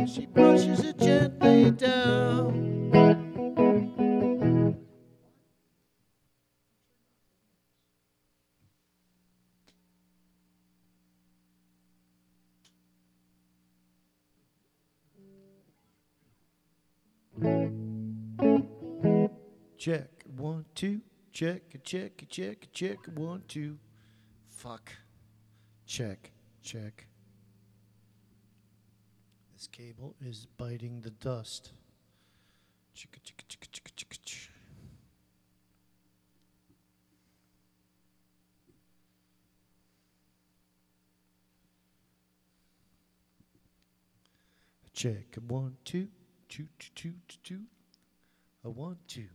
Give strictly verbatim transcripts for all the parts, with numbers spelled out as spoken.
She brushes it gently down. Check, one, two. Check, check, check, check, one, two. Fuck. Check, check. This cable is biting the dust. Chicka, chicka, chicka, chicka, chicka, chicka. Check, one, two, two, two, two, two, two. A one, two.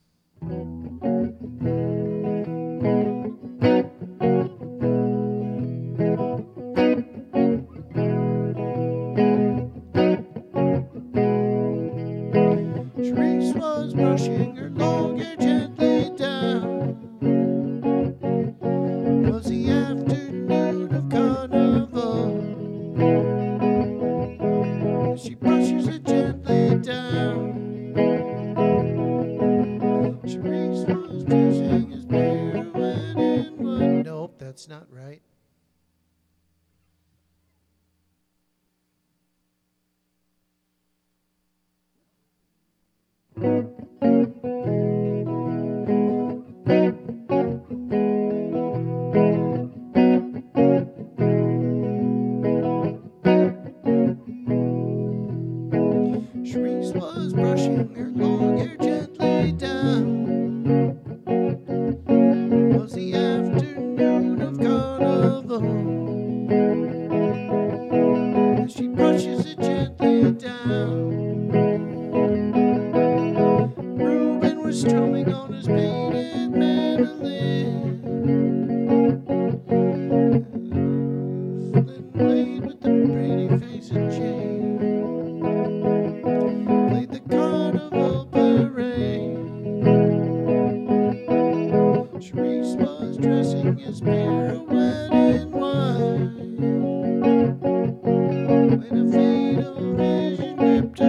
Therese was brushing her long hair gently down. It was the afternoon of carnival. She brushes it gently down. Therese was dressing his pirouette in one. Nope, that's not right. Therese was brushing her long hair gently down. It was the afternoon of carnival. She brushes it gently down. Reuben was strumming on his painted mandolin. Flynn Wade with the pretty face and chain played the carnival parade. Therese was dressing his pirouette in white when a fatal vision gripped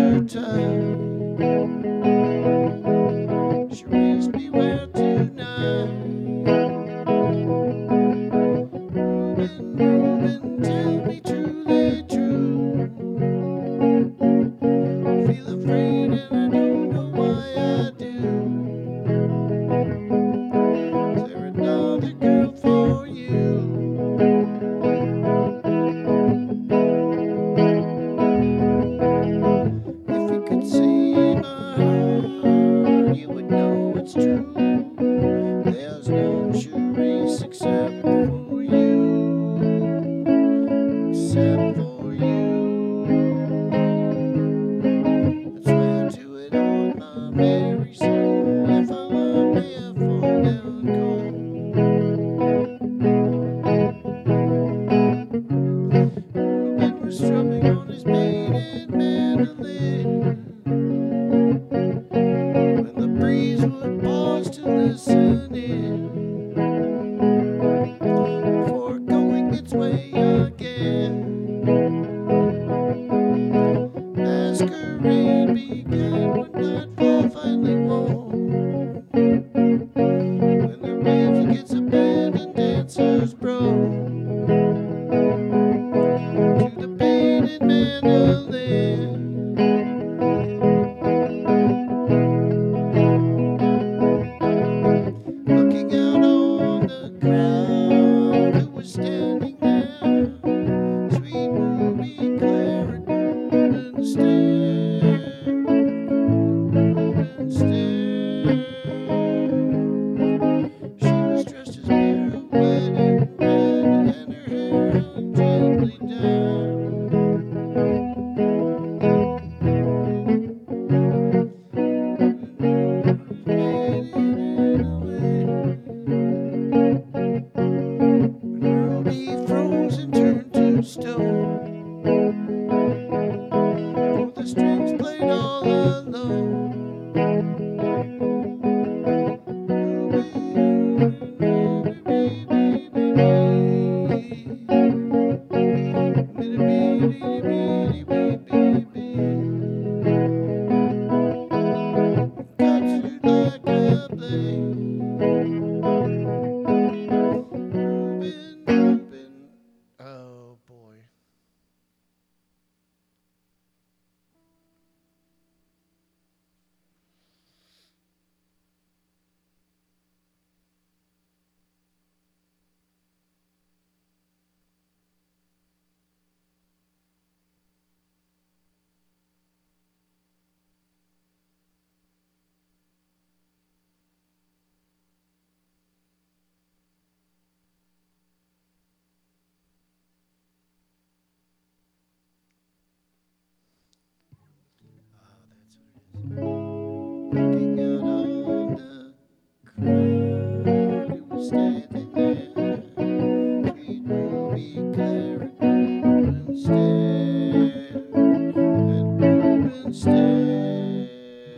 looking out on the crowd who was standing there. Sweet Ruby Claire and Rubenstein, and Rubenstein.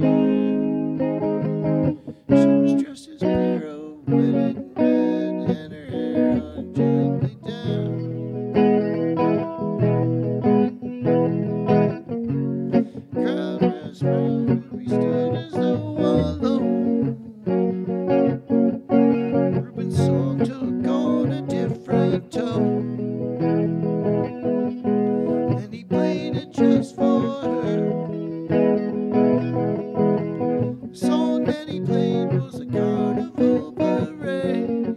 She was dressed as pirouetted in red, and her hair hung gently down. Crowd was round, we stood as though alone. Ruben's song took on a different tone, and he played it just for her. The song that he played was a carnival parade.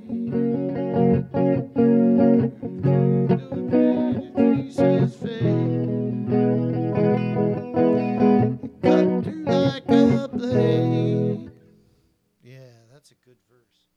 Faces fade, cut through like a blade. Yeah, that's a good verse.